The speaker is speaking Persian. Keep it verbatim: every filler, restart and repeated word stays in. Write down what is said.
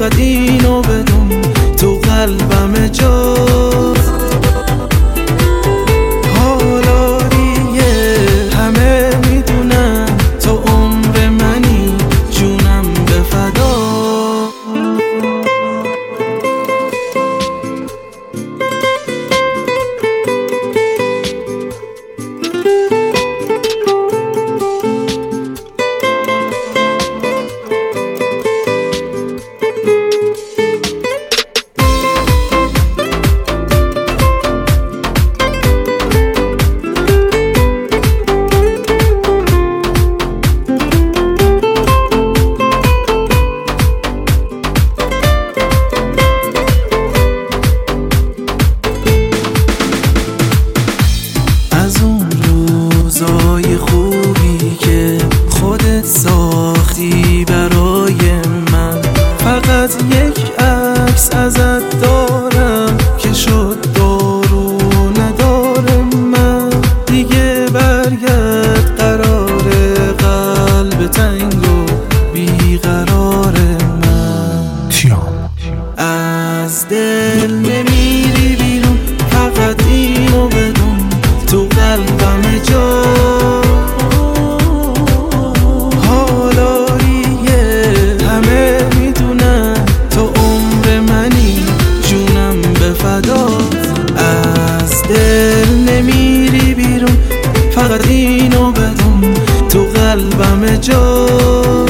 فقط اینو بدون تو قلبم جاست. حالا دیگه همه میدونن تو عمر منی، جونم به فدا. روزای خوبی که خودت ساختی برای من، فقط یک عکس ازت دارم که شد دارو نداره من. دیگه برگرد قرار قلب تنگ و بیقرار من. از دل نمیری بیرون، فقط اینو بدون تو قلبم جا. حالا دیگه همه میدونن تو عمر منی، جونم به فدا. از دل نمیری بیرون، فقط اینو بدون تو قلبم جا.